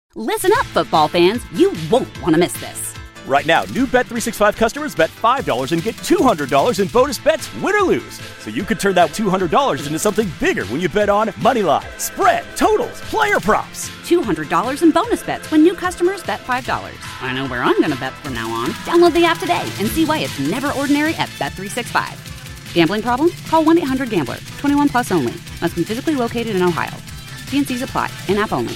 Listen up, football fans. You won't want to miss this. Right now, new Bet365 customers bet $5 and get $200 in bonus bets, win or lose. So you could turn that $200 into something bigger when you bet on moneyline, spread, totals, player props. $200 in bonus bets when new customers bet $5. I know where I'm going to bet from now on. Download the app today and see why it's never ordinary at Bet365. Gambling problem? Call 1-800-GAMBLER. 21 plus only. Must be physically located in Ohio. T&Cs apply. In-app only.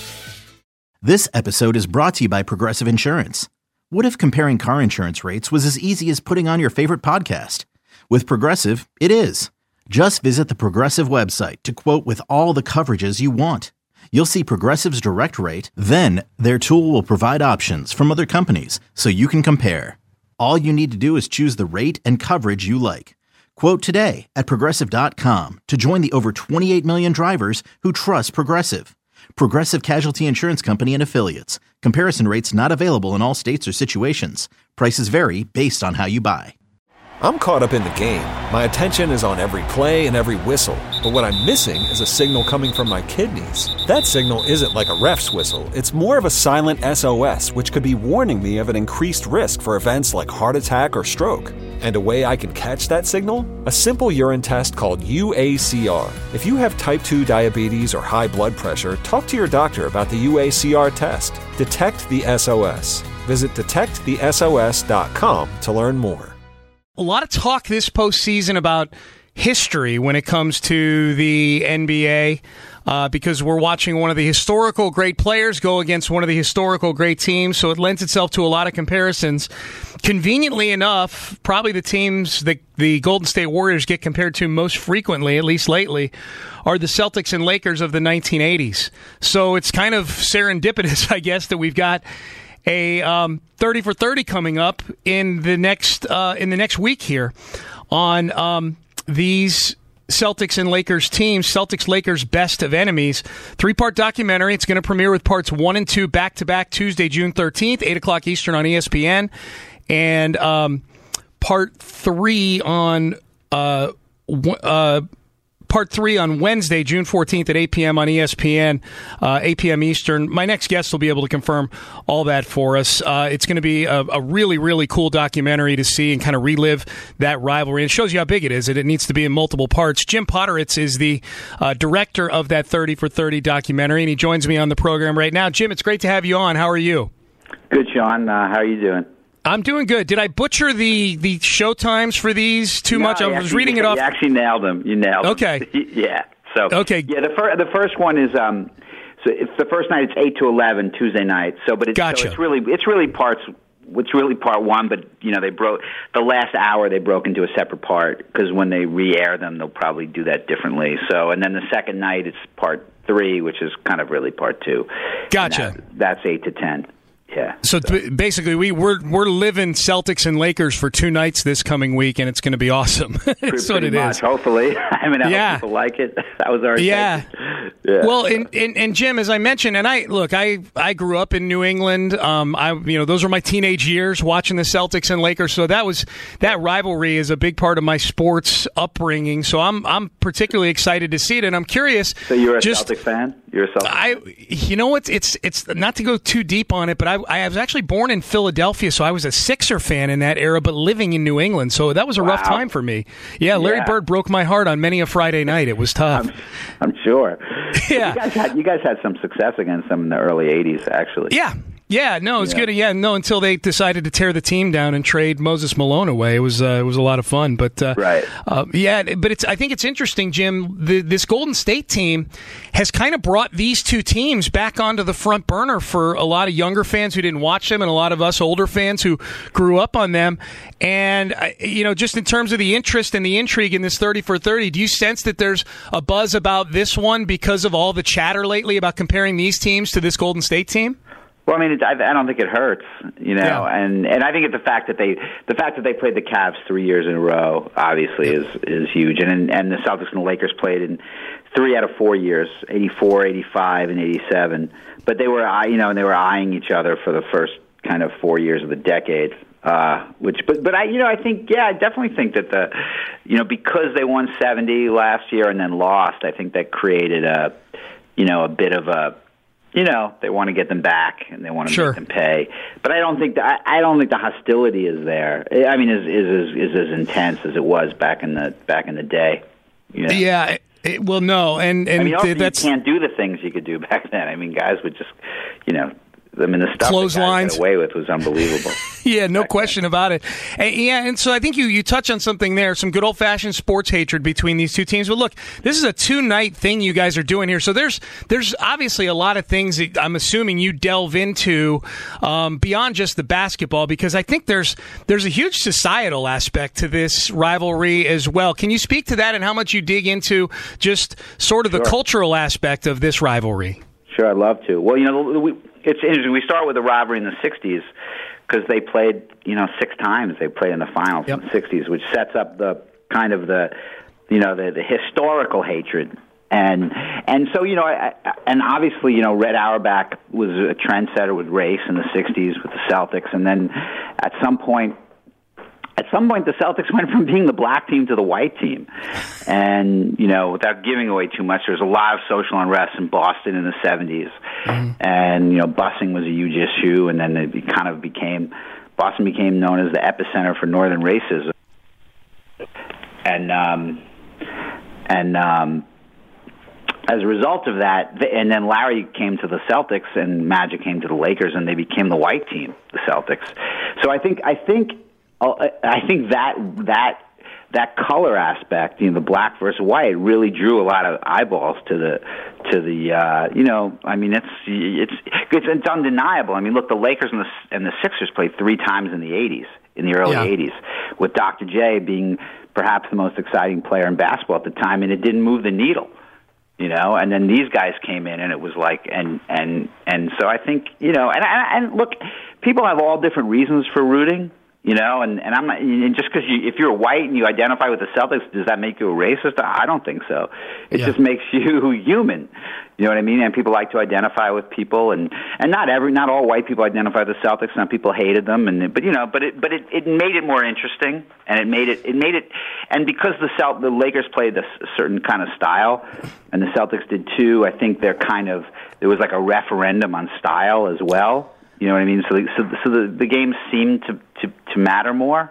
This episode is brought to you by Progressive Insurance. What if comparing car insurance rates was as easy as putting on your favorite podcast? With Progressive, it is. Just visit the Progressive website to quote with all the coverages you want. You'll see Progressive's direct rate, then their tool will provide options from other companies so you can compare. All you need to do is choose the rate and coverage you like. Quote today at Progressive.com to join the over 28 million drivers who trust Progressive. Progressive Casualty Insurance Company and Affiliates. Comparison rates not available in all states or situations. Prices vary based on how you buy. I'm caught up in the game. My attention is on every play and every whistle. But what I'm missing is a signal coming from my kidneys. That signal isn't like a ref's whistle. It's more of a silent SOS, which could be warning me of an increased risk for events like heart attack or stroke. And a way I can catch that signal? A simple urine test called UACR. If you have type 2 diabetes or high blood pressure, talk to your doctor about the UACR test. Detect the SOS. Visit detectthesos.com to learn more. A lot of talk this postseason about history when it comes to the NBA because we're watching one of the historical great players go against one of the historical great teams, so it lends itself to a lot of comparisons. Conveniently enough, probably the teams that the Golden State Warriors get compared to most frequently, at least lately, are the Celtics and Lakers of the 1980s. So it's kind of serendipitous, I guess, that we've got a 30 for 30 coming up in the next week here on these Celtics and Lakers teams. Celtics-Lakers Best of Enemies. 3-part documentary. It's going to premiere with parts 1 and 2 back-to-back Tuesday, June 13th, 8 o'clock Eastern on ESPN. And part 3 on Part 3 on Wednesday, June 14th at 8 p.m. on ESPN, 8 p.m. Eastern. My next guest will be able to confirm all that for us. It's going to be a really, really cool documentary to see and kind of relive that rivalry. And it shows you how big it is, and it needs to be in multiple parts. Jim Potteritz is the director of that 30 for 30 documentary, and he joins me on the program right now. Jim, it's great to have you on. How are you? Good, Sean. How are you doing? I'm doing good. Did I butcher the show times for these too much? I was reading it off. You actually nailed them. You nailed them. Okay. Yeah. So okay. Yeah. The first one is so it's the first night. It's 8 to 11 Tuesday night. Gotcha. So it's really part 1, but they broke the last hour. They broke into a separate part because when they re-air them, they'll probably do that differently. So and then the second night it's part 3, which is kind of really part 2. Gotcha. That's 8 to 10. Yeah. So basically, we're living Celtics and Lakers for 2 nights this coming week, and it's going to be awesome. That's what it much, is. Hopefully, I hope people like it. That was our yeah. Well, and Jim, as I mentioned, and I grew up in New England. Those were my teenage years watching the Celtics and Lakers. So that rivalry is a big part of my sports upbringing. So I'm particularly excited to see it, and I'm curious. So you're a Celtic fan? You're a Celtic fan? You know what? It's not to go too deep on it, but I was actually born in Philadelphia, so I was a Sixer fan in that era, but living in New England. So that was a rough time for me. Yeah, Larry Bird broke my heart on many a Friday night. It was tough. I'm sure. Yeah. You guys had some success against them in the early 80s, actually. Yeah. Yeah, no, it's good. Yeah, no, until they decided to tear the team down and trade Moses Malone away. It was a lot of fun. But right. I think it's interesting, Jim. This Golden State team has kind of brought these two teams back onto the front burner for a lot of younger fans who didn't watch them and a lot of us older fans who grew up on them. And just in terms of the interest and the intrigue in this 30 for 30, do you sense that there's a buzz about this one because of all the chatter lately about comparing these teams to this Golden State team? Well, I mean, I don't think it hurts, and I think the fact that they played the Cavs 3 years in a row obviously is huge, and the Celtics and the Lakers played in 3 out of 4 years, 84, 85, and 87. But they were eyeing each other for the first kind of 4 years of the decade. I definitely think that because they won 70 last year and then lost, I think that created a bit of a they want to get them back and they want to make them pay. But I don't think the hostility is there. I mean, is as intense as it was back in the day. Yeah. Well, no, and I mean, you can't do the things you could do back then. I mean, guys would just, the stuff that guys got away with was unbelievable. Yeah, no question about it. And so I think you touch on something there, some good old-fashioned sports hatred between these two teams. But look, this is a 2-night thing you guys are doing here. So there's obviously a lot of things that I'm assuming you delve into beyond just the basketball, because I think there's a huge societal aspect to this rivalry as well. Can you speak to that and how much you dig into just sort of the cultural aspect of this rivalry? Sure, I'd love to. Well, it's interesting. We start with the rivalry in the 60s because they played, 6 times. They played in the finals in the 60s, which sets up the kind of the historical hatred. And so, and obviously, Red Auerbach was a trendsetter with race in the 60s with the Celtics. And then at some point, the Celtics went from being the black team to the white team. And, without giving away too much, there was a lot of social unrest in Boston in the 70s. Mm-hmm. And, busing was a huge issue. And then Boston became known as the epicenter for northern racism. And as a result of that, and then Larry came to the Celtics and Magic came to the Lakers, and they became the white team, the Celtics. So I think that color aspect, the black versus white, really drew a lot of eyeballs to the I mean, it's undeniable. I mean, look, the Lakers and the Sixers played 3 times in the early 80s, with Dr. J being perhaps the most exciting player in basketball at the time, and it didn't move the needle. And then these guys came in, and it was like, and so I think, and look, people have all different reasons for rooting. And I'm not, and just because if you're white and you identify with the Celtics, does that make you a racist? I don't think so. It just makes you human. You know what I mean? And people like to identify with people, and not all white people identify with the Celtics. Some people hated them, but it made it more interesting, and it made it, and because the Lakers played a certain kind of style, and the Celtics did too. I think there was like a referendum on style as well. You know what I mean? So the games seemed to matter more.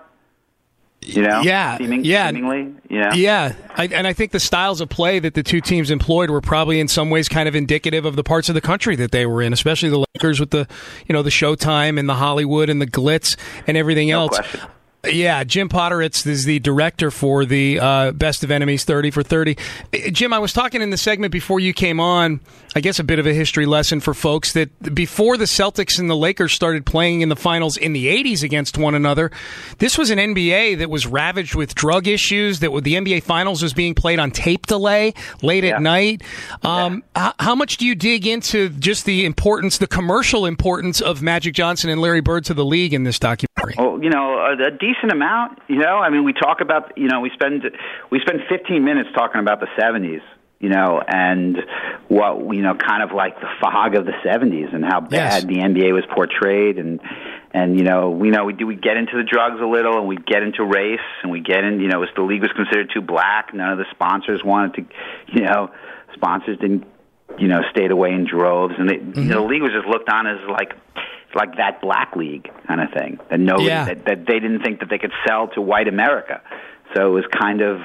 Seemingly. Yeah. I think the styles of play that the two teams employed were probably in some ways kind of indicative of the parts of the country that they were in, especially the Lakers with the the Showtime and the Hollywood and the glitz and everything else. Question. Yeah, Jim Potteritz is the director for the Best of Enemies 30 for 30. Jim, I was talking in the segment before you came on, I guess a bit of a history lesson for folks, that before the Celtics and the Lakers started playing in the finals in the 80s against one another, this was an NBA that was ravaged with drug issues, that the NBA Finals was being played on tape delay late at night. How much do you dig into just the commercial importance of Magic Johnson and Larry Bird to the league in this documentary? Well, a decent amount. I mean, we talk about, we spend 15 minutes talking about the 70s, and what, kind of like the fog of the 70s and how bad the NBA was portrayed, and we get into the drugs a little, and we get into race, and we get in, the league was considered too black. None of the sponsors wanted to, sponsors didn't, stayed away in droves, and the league was just looked on as like that black league kind of thing, that that they didn't think that they could sell to white America. So it was kind of,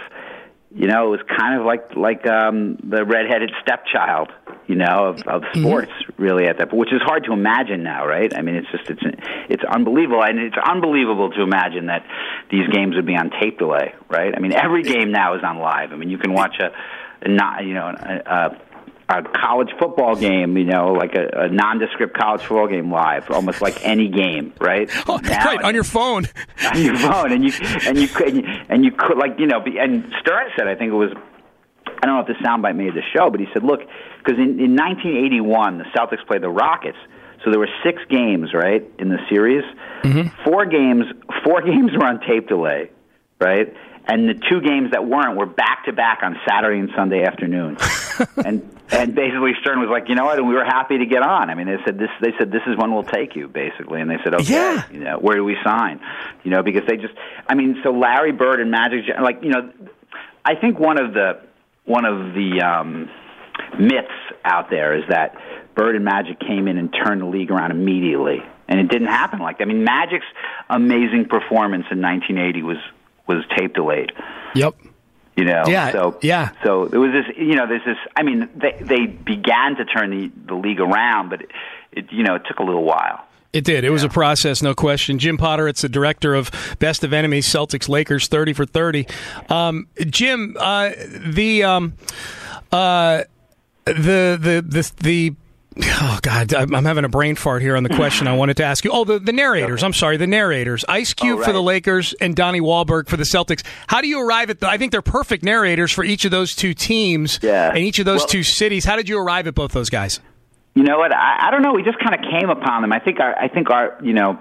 like the redheaded stepchild, of sports, really, at that point, which is hard to imagine now, right? I mean, it's unbelievable, and it's unbelievable to imagine that these games would be on tape delay, right? I mean, every game now is on live. I mean, you can watch a college football game, like a nondescript college football game live, almost like any game, right? Oh, right, on your phone. On your phone, and you could, like, and Stern said, I think it was, I don't know if the soundbite made the show, but he said, look, because in 1981 the Celtics played the Rockets, so there were 6 games, right, in the series. Mm-hmm. 4 games were on tape delay, right? And the 2 games that weren't were back-to-back on Saturday and Sunday afternoon. And basically Stern was like, you know what, and we were happy to get on. I mean, they said this is when we'll take you, basically. And they said, okay, where do we sign? Because they just, I mean, so Larry Bird and Magic, like, I think one of the myths out there is that Bird and Magic came in and turned the league around immediately. And it didn't happen like that. I mean, Magic's amazing performance in 1980 was tape delayed. Yep. You know, yeah, so it was this, you know, there's this, I mean, they began to turn the league around, but it took a little while. It did. It was a process, no question. Jim Potter, it's the director of Best of Enemies, Celtics, Lakers, 30 for 30. Jim, oh, God, I'm having a brain fart here on the question I wanted to ask you. Oh, the narrators. Okay. I'm sorry, the narrators. Ice Cube for the Lakers and Donnie Wahlberg for the Celtics. How do you arrive at I think they're perfect narrators for each of those two teams and each of those two cities. How did you arrive at both those guys? You know what? I don't know. We just kind of came upon them. I think our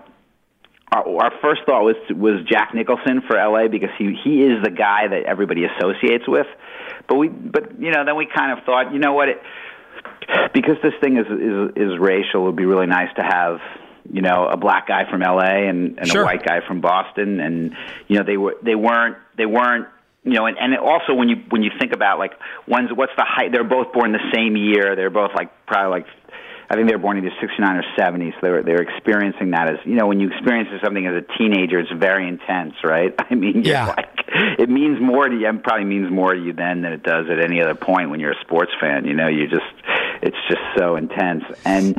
first thought was Jack Nicholson for LA because he is the guy that everybody associates with. But then we kind of thought, you know what? Because this thing is racial, it would be really nice to have, you know, a black guy from LA and a white guy from Boston, and you know they weren't, you know, and also when you think about like what's the height? They're both born the same year. They're both probably I think they were born either 69 or 70, so they're experiencing that as, you know, when you experience something as a teenager, it's very intense, right? I mean, it means more to you. It probably means more to you then than it does at any other point when you're a sports fan. You know, it's just so intense. And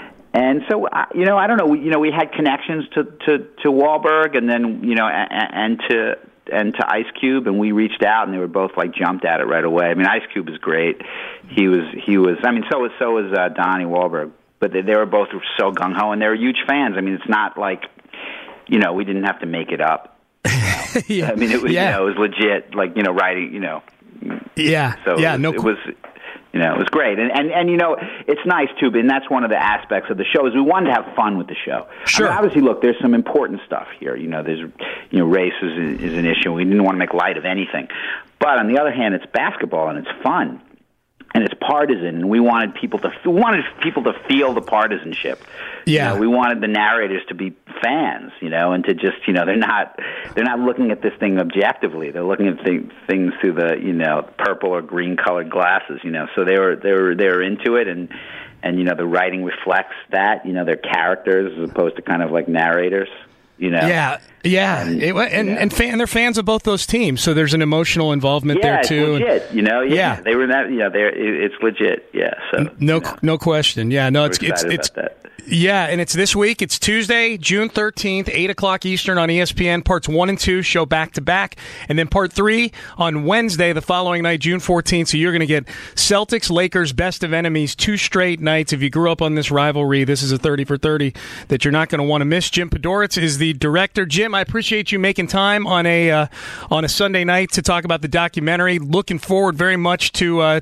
so, you know, I don't know. We had connections to Wahlberg, and then, you know, and to Ice Cube, and we reached out, and they were both jumped at it right away. I mean, Ice Cube is great. He was. I mean, so was Donnie Wahlberg. But they were both so gung ho, and they were huge fans. I mean, it's not like, you know, we didn't have to make it up. Yeah. I mean, it was you know, it was legit. Writing. You know. Yeah. So it was. You know, it was great. And you know, it's nice, too, and that's one of the aspects of the show, is we wanted to have fun with the show. Sure. I mean, obviously, look, there's some important stuff here. You know, race is an issue. We didn't want to make light of anything. But on the other hand, it's basketball, and it's fun. And it's partisan, and we wanted people to feel the partisanship. Yeah, you know, we wanted the narrators to be fans, you know, and to just, you know, they're not looking at this thing objectively. They're looking at things through the, you know, purple or green colored glasses, you know. So they were into it, and you know, the writing reflects that. You know, they're characters as opposed to kind of like narrators. You know. Yeah, and they're fans of both those teams, so there's an emotional involvement there too. It's legit, you know. Yeah, they were that. Yeah, it's legit. Yeah, so no question. Yeah, no, it's that. Yeah, and it's this week. It's Tuesday, June 13th, 8 o'clock Eastern on ESPN. Parts 1 and 2 show back-to-back. And then Part 3 on Wednesday, the following night, June 14th. So you're going to get Celtics, Lakers, Best of Enemies, 2 straight nights. If you grew up on this rivalry, this is a 30 for 30 that you're not going to want to miss. Jim Podoretz is the director. Jim, I appreciate you making time on a Sunday night to talk about the documentary. Looking forward very much to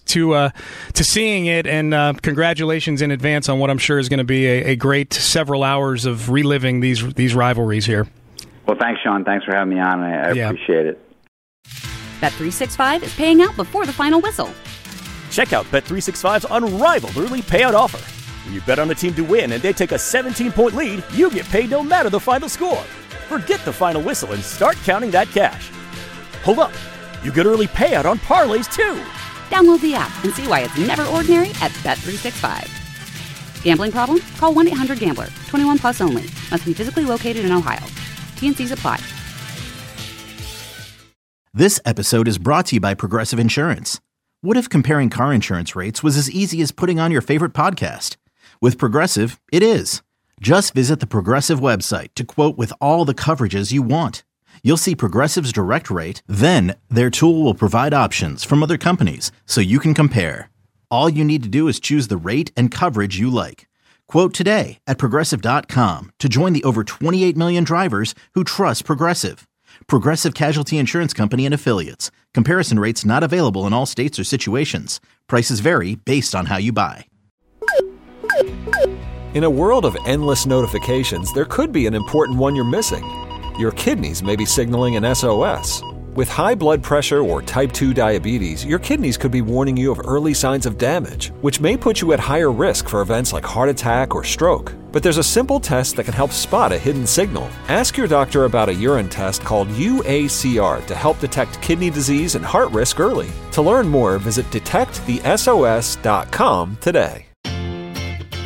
seeing it, and congratulations in advance on what I'm sure is going to be a great several hours of reliving these rivalries here. Well, thanks, Sean. Thanks for having me on. I appreciate it. Bet365 is paying out before the final whistle. Check out Bet365's unrivaled early payout offer. When you bet on a team to win and they take a 17-point lead, you get paid no matter the final score. Forget the final whistle and start counting that cash. Hold up. You get early payout on parlays, too. Download the app and see why it's never ordinary at Bet365. Gambling problem? Call 1-800-GAMBLER. 21 plus only. Must be physically located in Ohio. T&Cs apply. This episode is brought to you by Progressive Insurance. What if comparing car insurance rates was as easy as putting on your favorite podcast? With Progressive, it is. Just visit the Progressive website to quote with all the coverages you want. You'll see Progressive's direct rate, then their tool will provide options from other companies so you can compare. All you need to do is choose the rate and coverage you like. Quote today at Progressive.com to join the over 28 million drivers who trust Progressive. Progressive Casualty Insurance Company and Affiliates. Comparison rates not available in all states or situations. Prices vary based on how you buy. In a world of endless notifications, there could be an important one you're missing. Your kidneys may be signaling an SOS. With high blood pressure or type 2 diabetes, your kidneys could be warning you of early signs of damage, which may put you at higher risk for events like heart attack or stroke. But there's a simple test that can help spot a hidden signal. Ask your doctor about a urine test called UACR to help detect kidney disease and heart risk early. To learn more, visit detectthesos.com today.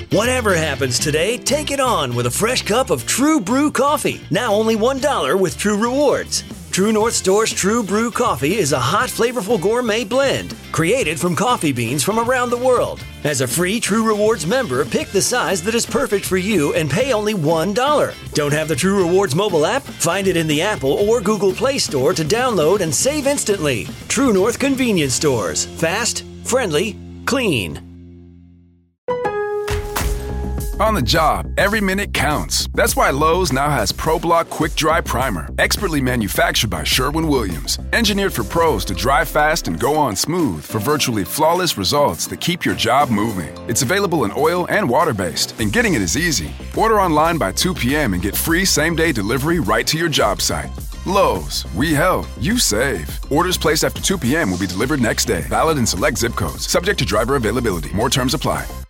Whatever happens today, take it on with a fresh cup of True Brew coffee. Now only $1 with True Rewards. True North Store's True Brew coffee is a hot, flavorful gourmet blend created from coffee beans from around the world. As a free True Rewards member, pick the size that is perfect for you and pay only $1. Don't have the True Rewards mobile app? Find it in the Apple or Google Play Store to download and save instantly. True North Convenience Stores. Fast, friendly, clean. On the job, every minute counts. That's why Lowe's now has ProBlock Quick Dry Primer, expertly manufactured by Sherwin-Williams. Engineered for pros to dry fast and go on smooth for virtually flawless results that keep your job moving. It's available in oil and water-based, and getting it is easy. Order online by 2 p.m. and get free same-day delivery right to your job site. Lowe's, we help, you save. Orders placed after 2 p.m. will be delivered next day. Valid in select zip codes. Subject to driver availability. More terms apply.